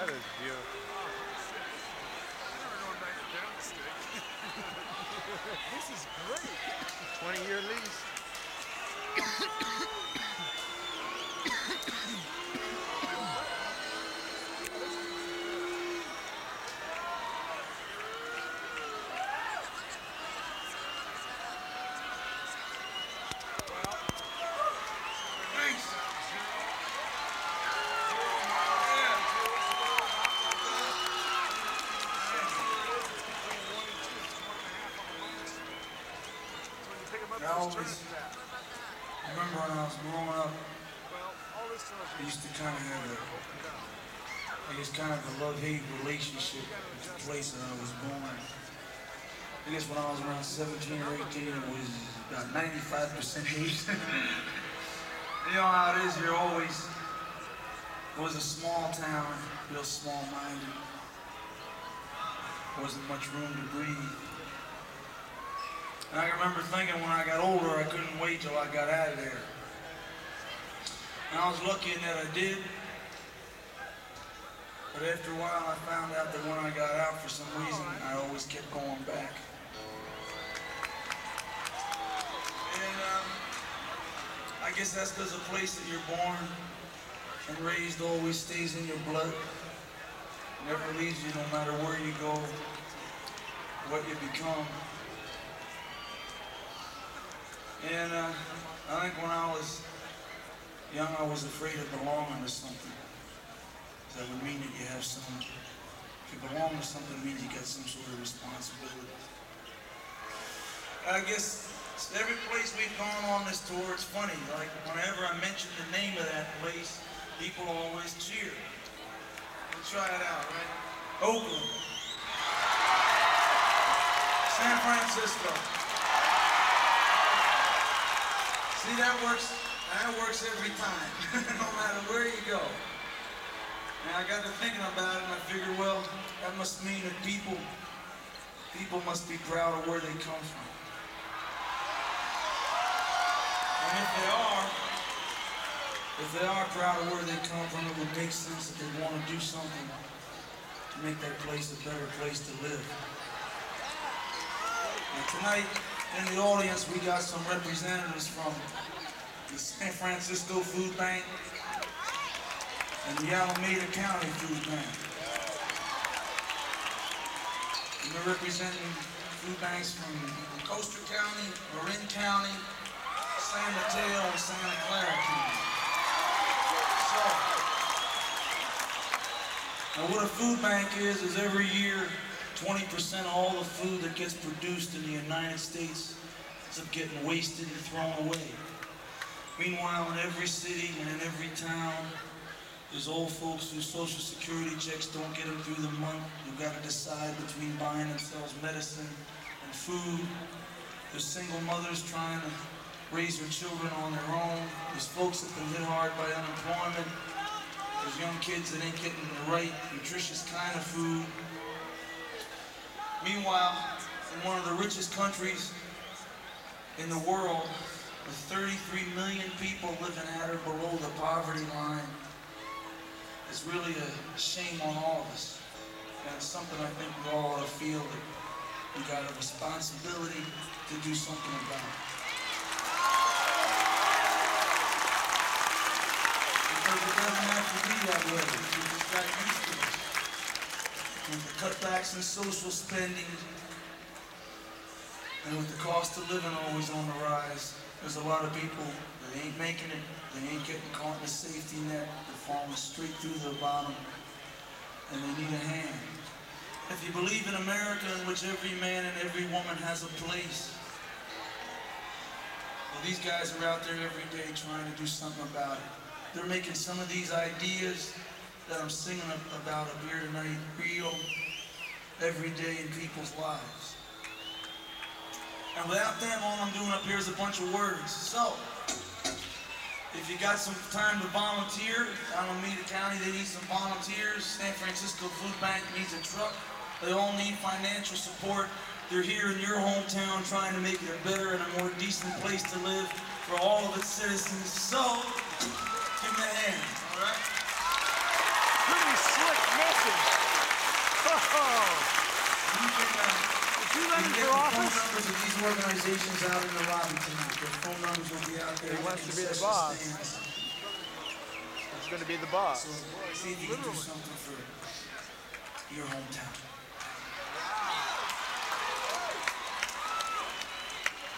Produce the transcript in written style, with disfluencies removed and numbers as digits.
is beautiful. This is great. 20-year lease. I always remember when I was growing up, I used to kind of have kind of a love-hate relationship with the place that I was born. I guess when I was around 17 or 18, it was about 95% hate. You know how it is, it was a small town, real small-minded. Wasn't much room to breathe. And I remember thinking when I got older, I couldn't wait till I got out of there. And I was lucky in that I did. But after a while, I found out that when I got out, for some reason, I always kept going back. And I guess that's because the place that you're born and raised always stays in your blood. Never leaves you no matter where you go, what you become. And I think when I was young, I was afraid of belonging to something. That would mean that you have some, if you belong to something, it means you got some sort of responsibility. I guess every place we've gone on this tour, it's funny, like whenever I mention the name of that place, people always cheer. We'll try it out, right? Oakland. San Francisco. See, that works every time, no matter where you go. And I got to thinking about it and I figured, well, that must mean that people must be proud of where they come from. And if they are proud of where they come from, it would make sense that they want to do something to make that place a better place to live. And tonight, in the audience, we got some representatives from the San Francisco Food Bank and the Alameda County Food Bank. And they're representing food banks from Costa County, Marin County, San Mateo, and Santa Clara County. So, now what a food bank is every year, 20% of all the food that gets produced in the United States ends up getting wasted and thrown away. Meanwhile, in every city and in every town, there's old folks whose Social Security checks don't get them through the month. You've got to decide between buying themselves medicine and food. There's single mothers trying to raise their children on their own. There's folks that have been hit hard by unemployment. There's young kids that ain't getting the right, nutritious kind of food. Meanwhile, in one of the richest countries in the world, with 33 million people living at or below the poverty line, it's really a shame on all of us. And it's something I think we all ought to feel that we got a responsibility to do something about. Because it doesn't have to be that way. We just got used to it. With the cutbacks in social spending, and with the cost of living always on the rise, there's a lot of people that ain't making it, they ain't getting caught in the safety net, they're falling straight through the bottom, and they need a hand. If you believe in America in which every man and every woman has a place, well, these guys are out there every day trying to do something about it. They're making some of these ideas that I'm singing about up here tonight real every day in people's lives. And without them, all I'm doing up here is a bunch of words. So, if you got some time to volunteer, Alameda County, they need some volunteers. San Francisco Food Bank needs a truck. They all need financial support. They're here in your hometown trying to make it a better and a more decent place to live for all of its citizens. So, give them a hand, all right? pretty slick message. Oh. Is he You running can get for the phone office? numbers of these organizations out in the lobby tonight. Their phone numbers will be out there. He wants to be the Concession boss. stands. He's going to be the boss. So see if you can do something for your hometown.